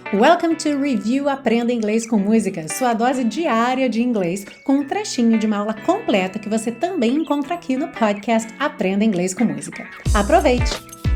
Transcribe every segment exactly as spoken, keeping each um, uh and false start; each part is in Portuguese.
Welcome to Review Aprenda Inglês com Música, sua dose diária de inglês com um trechinho de uma aula completa que você também encontra aqui no podcast Aprenda Inglês com Música. Aproveite!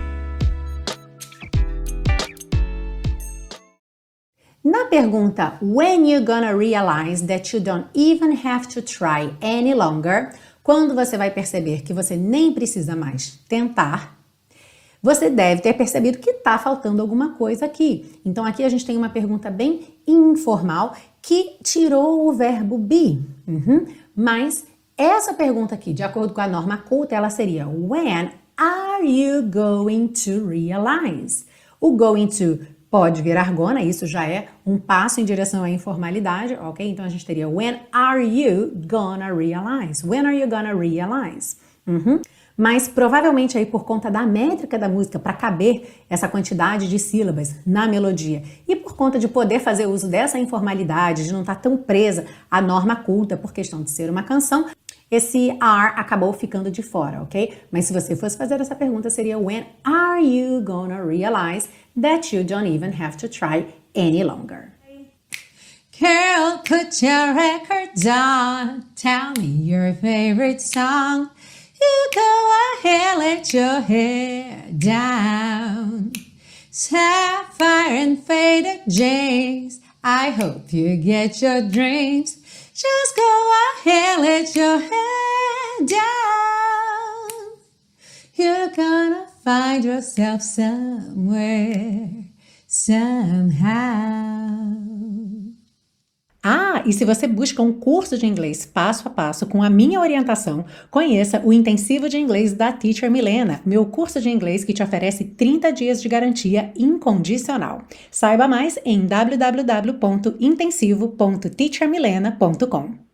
Na pergunta When you gonna realize that you don't even have to try any longer, quando você vai perceber que você nem precisa mais tentar, você deve ter percebido que está faltando alguma coisa aqui. Então aqui a gente tem uma pergunta bem informal que tirou o verbo be. Uhum. Mas essa pergunta aqui, de acordo com a norma culta, ela seria When are you going to realize? O going to pode virar gonna, isso já é um passo em direção à informalidade, ok? Então a gente teria When are you gonna realize? When are you gonna realize? Uhum. Mas provavelmente aí por conta da métrica da música, para caber essa quantidade de sílabas na melodia e por conta de poder fazer uso dessa informalidade, de não estar tão presa à norma culta por questão de ser uma canção, esse are acabou ficando de fora, ok? Mas se você fosse fazer essa pergunta seria When are you gonna realize that you don't even have to try any longer? Girl, put your records on, tell me your favorite song. You go ahead, let your hair down. Sapphire and faded jeans, I hope you get your dreams. Just go ahead, let your hair down. You're gonna find yourself somewhere, somehow. Ah, e se você busca um curso de inglês passo a passo com a minha orientação, conheça o Intensivo de Inglês da Teacher Milena, meu curso de inglês que te oferece trinta dias de garantia incondicional. Saiba mais em w w w ponto intensivo ponto teacher milena ponto com.